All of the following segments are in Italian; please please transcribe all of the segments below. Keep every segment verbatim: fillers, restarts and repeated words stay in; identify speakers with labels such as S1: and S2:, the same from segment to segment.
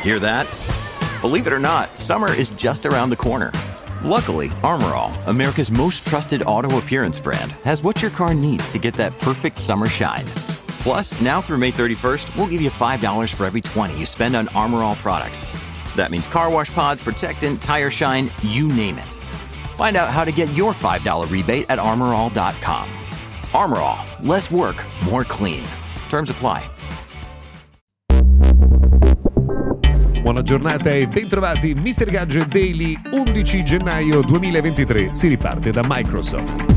S1: Hear that? Believe it or not, summer is just around the corner. Luckily, Armor All, America's most trusted auto appearance brand, has what your car needs to get that perfect summer shine. Plus, now through May thirty-first, we'll give you five dollars for every twenty you spend on Armor All products. That means car wash pods, protectant, tire shine, you name it. Find out how to get your five dollars rebate at armor all dot com. Armor All, less work, more clean. Terms apply.
S2: Buona giornata e bentrovati, mister Gadget Daily, undici gennaio duemilaventitré, si riparte da Microsoft.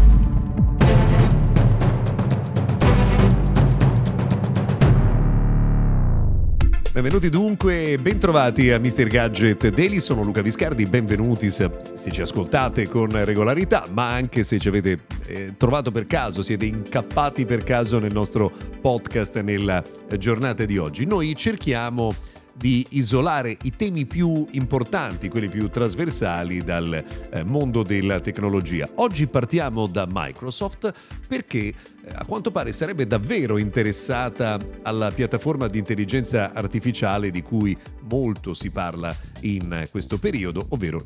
S2: Benvenuti dunque, bentrovati a mister Gadget Daily, sono Luca Viscardi, benvenuti se, se ci ascoltate con regolarità, ma anche se ci avete eh, trovato per caso, siete incappati per caso nel nostro podcast nella giornata di oggi. Noi cerchiamo di isolare i temi più importanti, quelli più trasversali dal eh, mondo della tecnologia. Oggi partiamo da Microsoft perché eh, a quanto pare sarebbe davvero interessata alla piattaforma di intelligenza artificiale di cui molto si parla in questo periodo, ovvero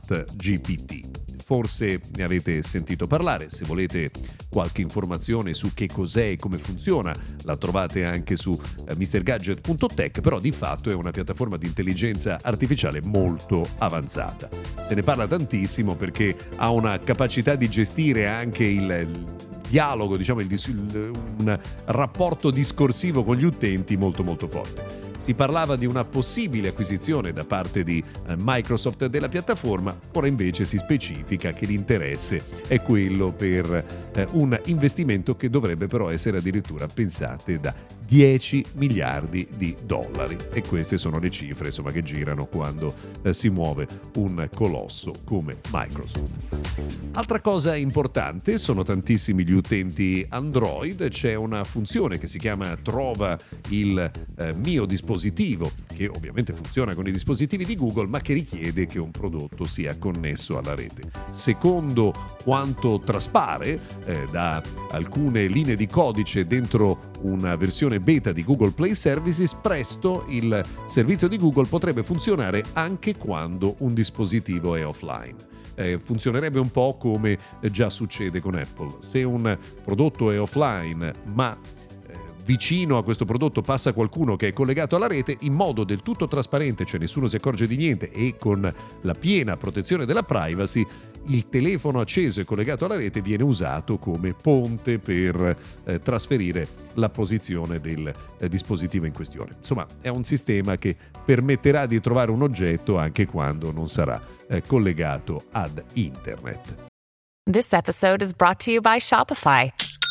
S2: ChatGPT. Forse ne avete sentito parlare, se volete qualche informazione su che cos'è e come funziona la trovate anche su eh, mister gadget punto tech, però di fatto è una piattaforma di intelligenza artificiale molto avanzata. Se ne parla tantissimo perché ha una capacità di gestire anche il, il dialogo, diciamo il, il, un rapporto discorsivo con gli utenti molto molto forte. Si parlava di una possibile acquisizione da parte di Microsoft della piattaforma, ora invece si specifica che l'interesse è quello per eh, un investimento che dovrebbe però essere addirittura, pensate, da dieci miliardi di dollari. E queste sono le cifre, insomma, che girano quando eh, si muove un colosso come Microsoft. Altra cosa importante, sono tantissimi gli utenti Android, c'è una funzione che si chiama Trova il eh, mio dispositivo, che ovviamente funziona con i dispositivi di Google, ma che richiede che un prodotto sia connesso alla rete. Secondo quanto traspare eh, da alcune linee di codice dentro una versione beta di Google Play Services, presto il servizio di Google potrebbe funzionare anche quando un dispositivo è offline. Eh, funzionerebbe un po' come già succede con Apple. Se un prodotto è offline ma vicino a questo prodotto passa qualcuno che è collegato alla rete, in modo del tutto trasparente, cioè nessuno si accorge di niente e con la piena protezione della privacy, il telefono acceso e collegato alla rete viene usato come ponte per eh, trasferire la posizione del eh, dispositivo in questione. Insomma, è un sistema che permetterà di trovare un oggetto anche quando non sarà eh, collegato ad internet.
S3: This episode is brought to you by Shopify.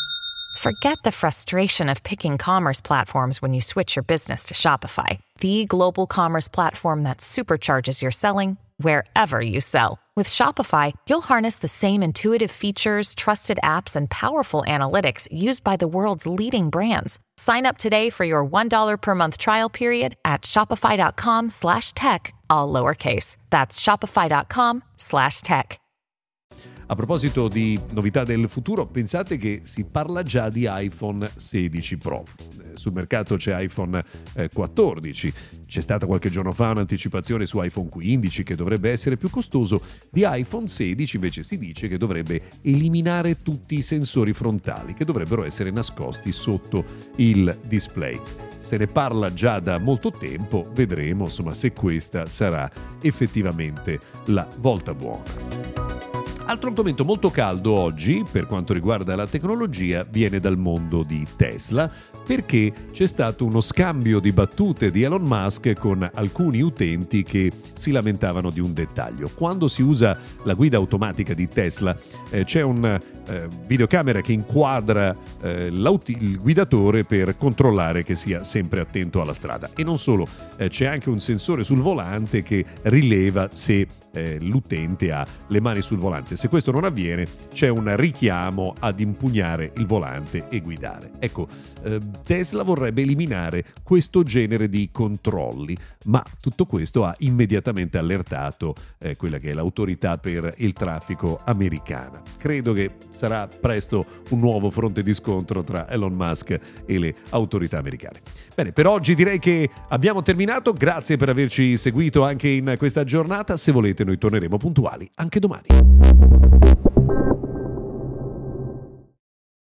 S3: Forget the frustration of picking commerce platforms when you switch your business to Shopify, the global commerce platform that supercharges your selling wherever you sell. With Shopify, you'll harness the same intuitive features, trusted apps, and powerful analytics used by the world's leading brands. Sign up today for your one dollar per month trial period at shopify.com slash tech, all lowercase. That's shopify.com slash tech.
S2: A proposito di novità del futuro, pensate che si parla già di iPhone sedici Pro. Sul mercato c'è iPhone quattordici, c'è stata qualche giorno fa un'anticipazione su iPhone quindici che dovrebbe essere più costoso. Di iPhone sedici invece si dice che dovrebbe eliminare tutti i sensori frontali che dovrebbero essere nascosti sotto il display. Se ne parla già da molto tempo, vedremo insomma se questa sarà effettivamente la volta buona. Altro argomento molto caldo oggi, per quanto riguarda la tecnologia, viene dal mondo di Tesla, perché c'è stato uno scambio di battute di Elon Musk con alcuni utenti che si lamentavano di un dettaglio. Quando si usa la guida automatica di Tesla, eh, c'è un eh, videocamera che inquadra eh, il guidatore per controllare che sia sempre attento alla strada. E non solo, eh, c'è anche un sensore sul volante che rileva se eh, l'utente ha le mani sul volante. Ovviamente se questo non avviene c'è un richiamo ad impugnare il volante e guidare. Ecco, eh, Tesla vorrebbe eliminare questo genere di controlli, ma tutto questo ha immediatamente allertato eh, quella che è l'autorità per il traffico americana. Credo che sarà presto un nuovo fronte di scontro tra Elon Musk e le autorità americane. Bene, per oggi direi che abbiamo terminato. Grazie per averci seguito anche in questa giornata. Se volete noi torneremo puntuali anche domani.